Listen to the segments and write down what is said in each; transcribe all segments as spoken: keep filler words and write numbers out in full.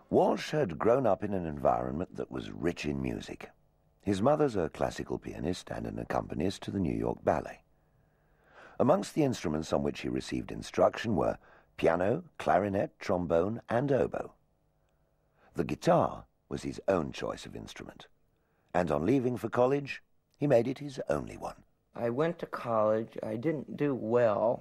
Walsh had grown up in an environment that was rich in music. His mother's a classical pianist and an accompanist to the New York Ballet. Amongst the instruments on which he received instruction were piano, clarinet, trombone, and oboe. The guitar was his own choice of instrument, and on leaving for college, he made it his only one. I went to college. I didn't do well,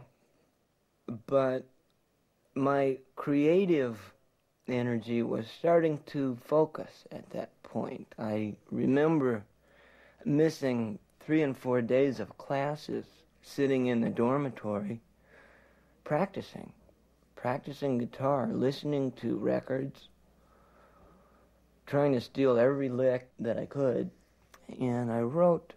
but my creative energy was starting to focus at that point. I remember missing three and four days of classes, sitting in the dormitory, practicing, practicing guitar, listening to records, trying to steal every lick that I could. And I wrote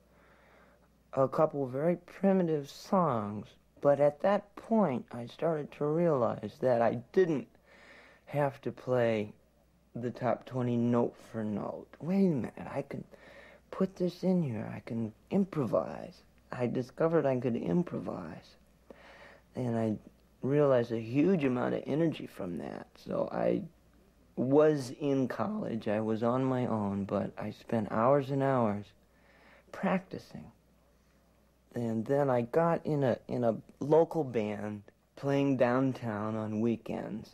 a couple of very primitive songs, but at that point I started to realize that I didn't have to play the top twenty note for note. Wait a minute, I can put this in here, I can improvise. I discovered I could improvise, and I realized a huge amount of energy from that. So I was in college, I was on my own, but I spent hours and hours practicing. And then I got in a in a local band playing downtown on weekends.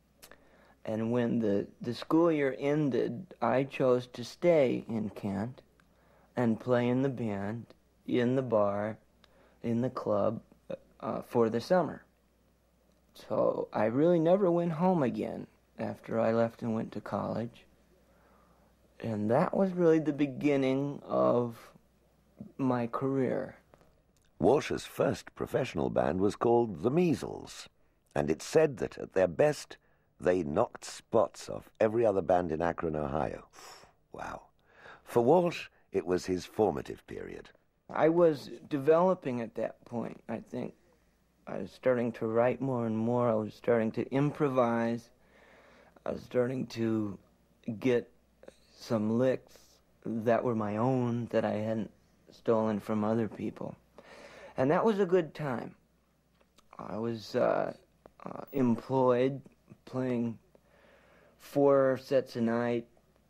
And when the, the school year ended, I chose to stay in Kent and play in the band, in the bar, in the club uh, for the summer. So I really never went home again after I left and went to college. And that was really the beginning of my career. Walsh's first professional band was called The Measles, and it's said that at their best, they knocked spots off every other band in Akron, Ohio. Wow. For Walsh, it was his formative period. I was developing at that point, I think. I was starting to write more and more. I was starting to improvise. I was starting to get some licks that were my own, that I hadn't stolen from other people. And that was a good time. I was uh, uh, employed, playing four sets a night,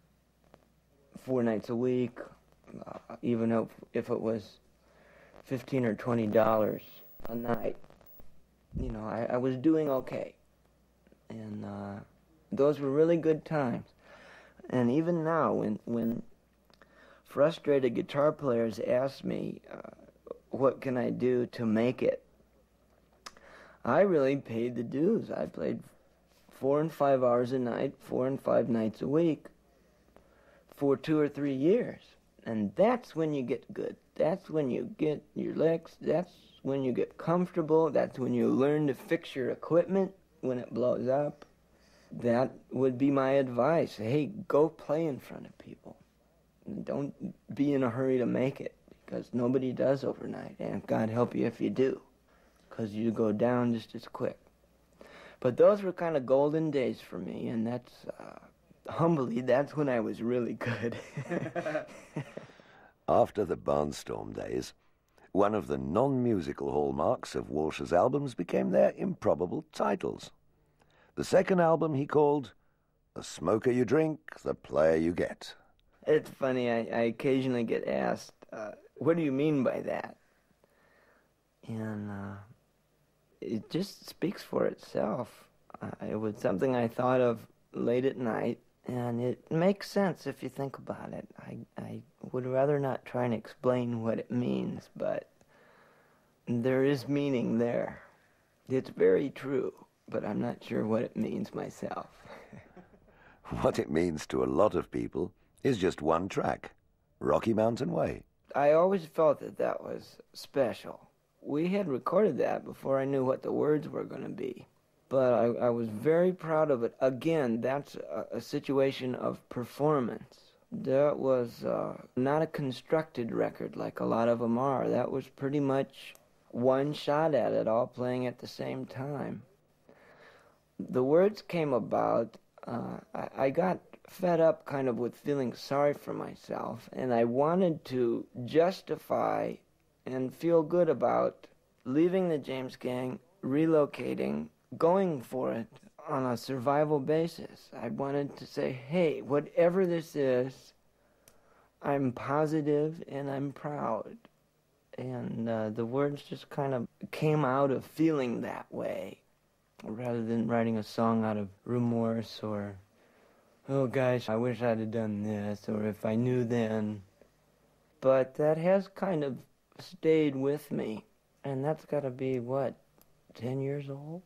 four nights a week, uh, even if, if it was fifteen or twenty dollars a night. You know, I, I was doing okay. And uh, those were really good times. And even now, when, when frustrated guitar players ask me, uh, what can I do to make it, I really paid the dues. I played four and five hours a night, four and five nights a week for two or three years. And that's when you get good. That's when you get your licks. That's when you get comfortable. That's when you learn to fix your equipment when it blows up. That would be my advice. Hey, go play in front of people. Don't be in a hurry to make it, because nobody does overnight, and God help you if you do, because you go down just as quick. But those were kind of golden days for me, and that's, uh, humbly, that's when I was really good. After the Barnstorm days, one of the non-musical hallmarks of Walsh's albums became their improbable titles. The second album he called The Smoker You Drink, The Player You Get. It's funny, I, I occasionally get asked, uh, what do you mean by that? And uh, it just speaks for itself. Uh, it was something I thought of late at night, and it makes sense if you think about it. I, I would rather not try and explain what it means, but there is meaning there. It's very true, but I'm not sure what it means myself. What it means to a lot of people is just one track, Rocky Mountain Way. I always felt that that was special. We had recorded that before I knew what the words were going to be. But I, I was very proud of it. Again, that's a, a situation of performance. That was uh, not a constructed record like a lot of them are. That was pretty much one shot at it, all playing at the same time. The words came about, uh, I, I got fed up kind of with feeling sorry for myself, and I wanted to justify and feel good about leaving the James Gang, relocating, going for it on a survival basis. I wanted to say, hey, whatever this is, I'm positive and I'm proud. And uh, the words just kind of came out of feeling that way, rather than writing a song out of remorse or, oh gosh, I wish I'd have done this, or if I knew then. But that has kind of stayed with me, and that's got to be, what, ten years old?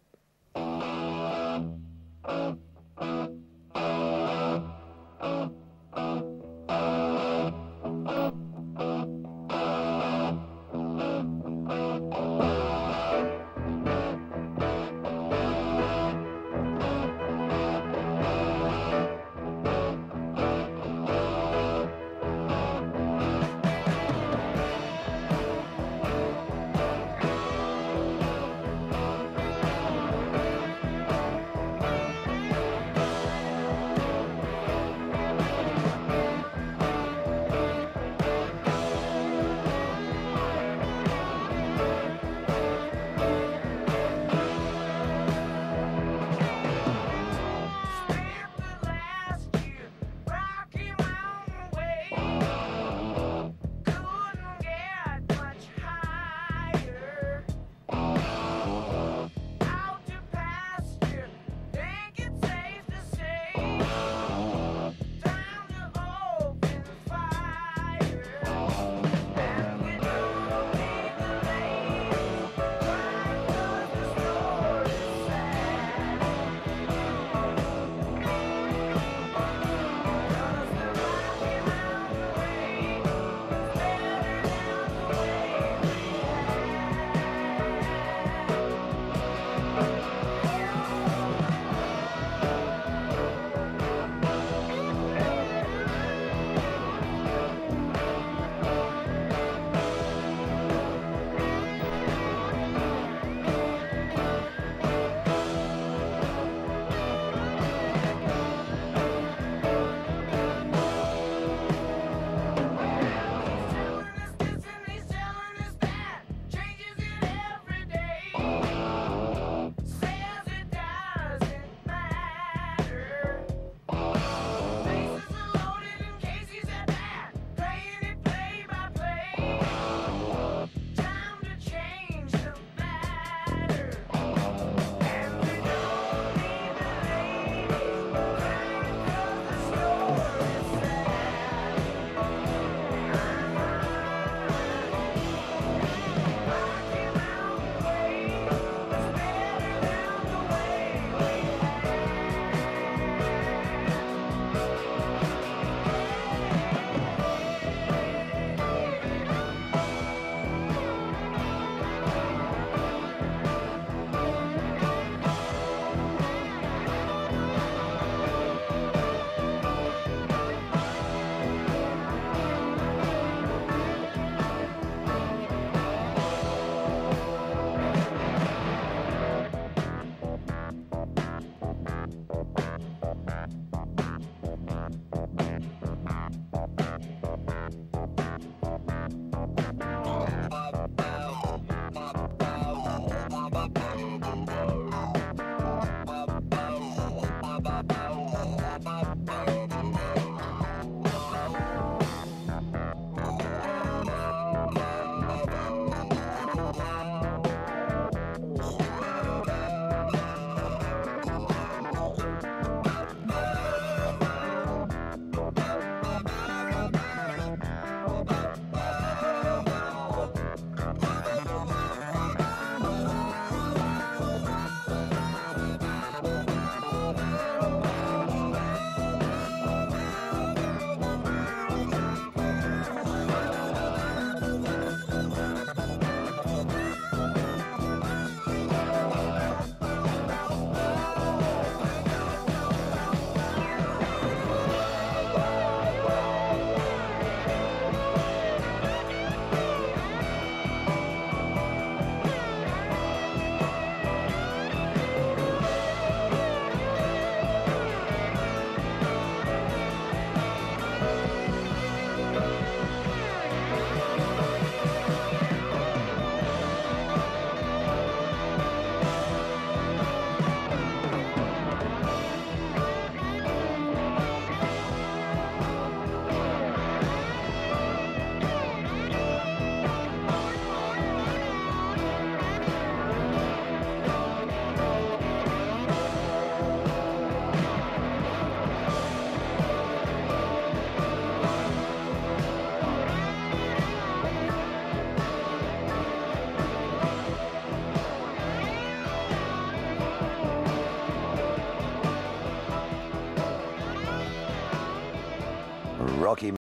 Rocky